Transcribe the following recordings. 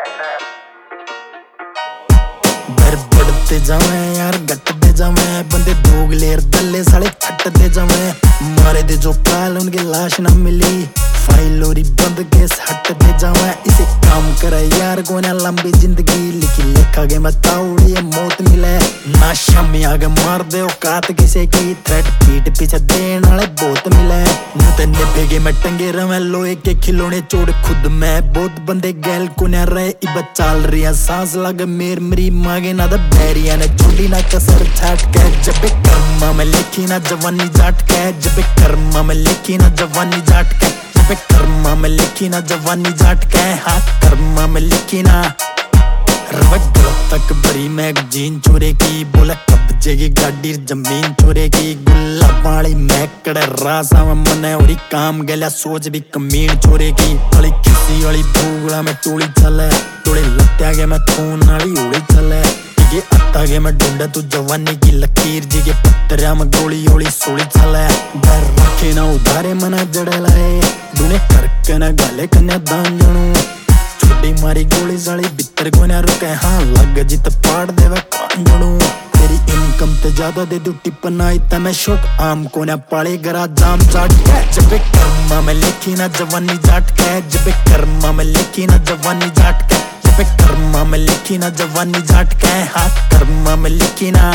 घर बढ़ते जावे यार घटते जावे बंदे दोगलेर दल्ले साले छटते जावे मारे दे जो काल उनकी लाश ना मिली फाइल और बंद केस हटते जावे इसे काम करे यार गोना लंबी जिंदगी लिखी लिखा के बताऊड़ी मौत मिले ना शमी आगे मार दे औकात किसे की थ्रेट पीठ पीछे देने वाले बहुत मिले नुतने भेगे में टंगे रवे लोहे के खिलौने चोड़ खुद में बहुत बंदे गैल को न रहे इब चाल रही सांस लगे मेरी मांगे ना द बैरिया ने चुड़ी ना कसर छाट के जब कर्मा में लिखी ना जवानी जाट के जब कर्मा में लिखी ना जवानी जाट के जब कर्मा में लिखी ना जवानी जाट के हाँ कर्मा में लिखी ना तक बड़ी मैं जीन चोरे की बोला कब्जे की गाड़ी जमीन चोरे की गुल्ला पानी मैं कड़े रासा में मने और काम गया सोच भी कमीन चोरे की अली किसी वाली भूगड़ा में टोली चले टोली लत्या के मैं खून वाली उड़ी चले ये अत्ता के मैं ढूंढे तू जवानी की लकीर जी के पत्थर में गोली ओली सोली चले डर रखे ना उधारे मना जड़े लाए दुने करके ना गाले कन्या दान जनू छोटी मारी गोली साली बितर को ना रुके हाँ लग जित पाड़ देवे कान जनू तेरी इनकम ते ज्यादा दे दू टिप्पन आई ते मैं शौक आम को ना पाले गरा जाम चाट के जब कर्मा में लिखी ना जवानी जाट के जब कर्मा में लिखी ना जवानी जाट के जब कर्मा में लिखी ना जवानी जाट के हाँ कर्मा में लिखी ना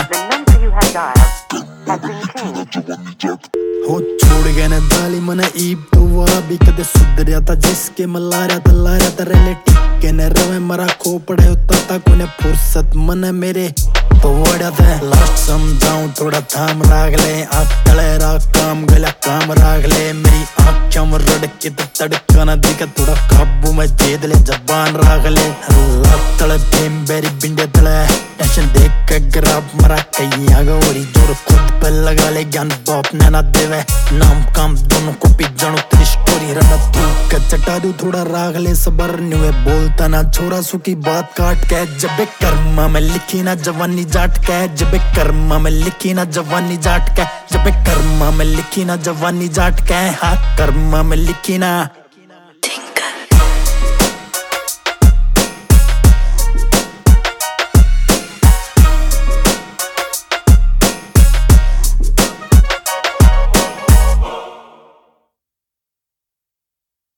हो छोड़ गए ना दाली मना ईब तो वह भी कदे सुधरिया था जिसके मलारिया था रेले टिके ने रवे मरा खो पड़े उता को ने फुर्सत मन मेरे पवड़ा था लास्ट समझाऊं थोड़ा थाम राग ले आकले रा काम गला काम राग ले मेरी आँखों में रड़के तो तड़का ना दिखा थोड़ा काबू में जेद ले जबान राग ले अल्लाह तले प्रेम बेरी बिंडे तले टेंशन देख के ग्राफ मरा कहीं आगे और जोर खुद पे लगा ले ज्ञान बाप ने ना देवे नाम काम दोनों को पी जानो तेरी स्टोरी रना तू कचटा दू थोड़ा राग ले सबर न्यूए बोलता ना छोरा सुखी बात काट के जब कर्मा में लिखी ना जवानी जाट के जब कर्मा में लिखी ना जवानी जाट के जब कर्मा में लिखी ना जवानी जाट के हाँ कर्मा में लिखी ना